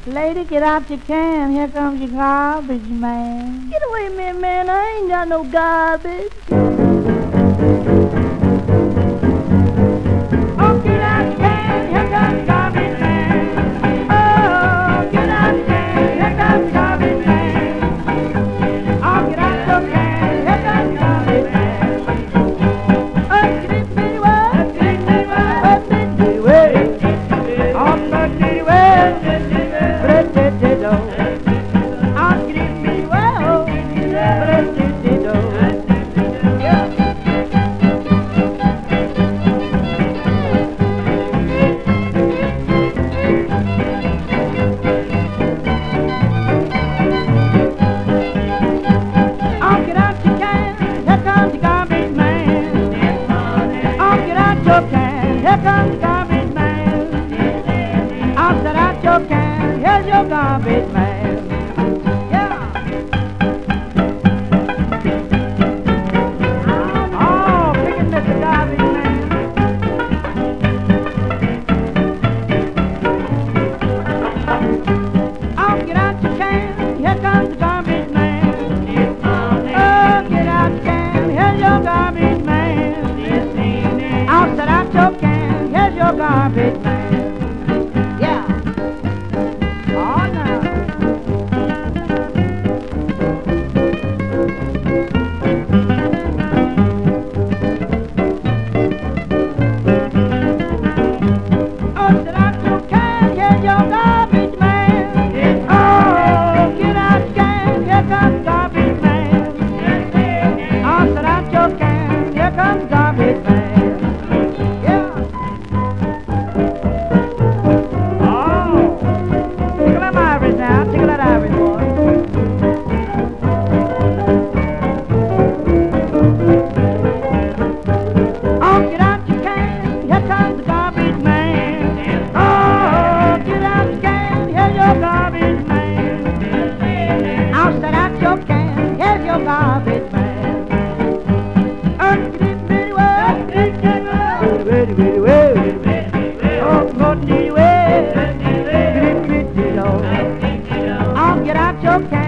Lady, get out your can. Here comes your garbage man. Get away from me, man. I ain't got no garbage. Oh, get out your can. Here comes your garbage man. Oh, get out your can. Here comes your garbage man. Oh, get out your can. Here comes your garbage man. Oh, get it, bitty, what? Get it, bitty, what? Bitty, way. Oh, bitty, way. Here comes the garbage man. I'll set out your can. Here's your garbage man. Yeah. Oh, pick it, Mr. Garbage man. Oh, get out your can. Here comes the garbage man. Oh, get out your can. Here's your garbage man. I'll set out your can. Here's your garbage man. Yeah. Oh, now. Oh, set out your can. Here's your garbage man. Oh, get out your can. Here comes garbage man. Oh, set out your can. Here comes garbage man. Tickle that ivory, boy. Oh, get out your can. Here comes the garbage man. Oh, get out your can. Here's your garbage man. I'll set out your can. Here's your garbage man. Oh, get it, bitty, well. Wait, wait, wait, wait. Oh, go to the way. Get it, bitty, oh. Get out your can.